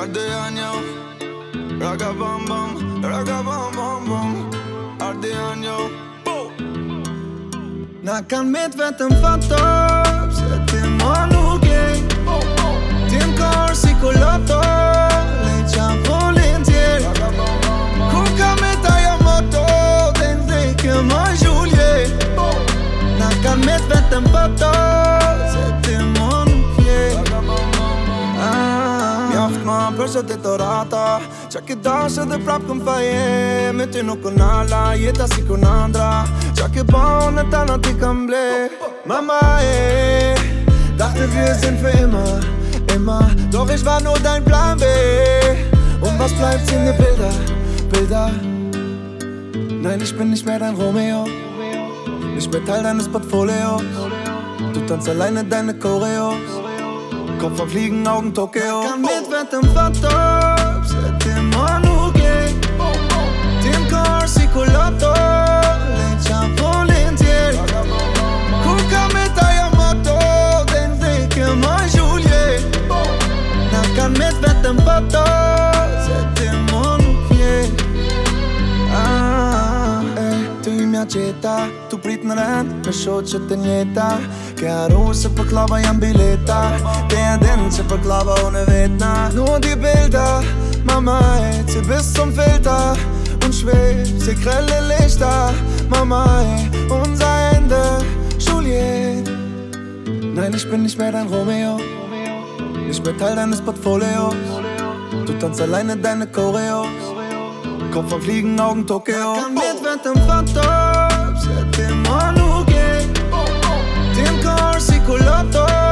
Ardeano, raga bam bam, raga bam bam bam. Ardeano, Na kan met vetëm fatop se ti më nuk je. Ti m'kar si kulato, le qa volin tjerë. Kur ka me ta jo moto, dhe ndheke më zhulje. Na kan met vetëm fatop se ti më nuk je. Mjaft ma për sot e të rata, qa ki dash edhe prap këm faje. Me ty nuk kën ala, jeta si kën andra. Qa ki ba unë ta në ti kam ble. Mama dachte wir sind für immer, doch ich war nur dein Plan B. Und was bleibt sind die Bilder. Nein, ich bin nicht mehr dein Romeo, nicht mehr Teil deines Portfolios. Du tanzt alleine deine Choreos, Kopf am Fliegen, Augen Tokio. Kan met vetëm fatop se ti më nuk je. Ti m'kar si kulato, le qa volin tjerë. Kur ka me ta jo moto, dhe ndheke më zhulje. Na kan met vetëm fatop se ti më nuk je. Ty mja qeta, tu prit në rend me shoqet e njeta. Ke arru se për klava jam bileta. Te e din që për klava unë e vetna. Nur die Bilder, Mama sie bist zum Filter. Und schweb, sie grelle Lichter. Mama unser Ende, Juliet. Nein, ich bin nicht mehr dein Romeo, nicht mehr Teil deines Portfolios. Du tanzt alleine deine Choreos, Kopf am Fliegen, Augen Tokio. Kan met vetëm fatop se ti më nuk je. Ti m'kar si kulato,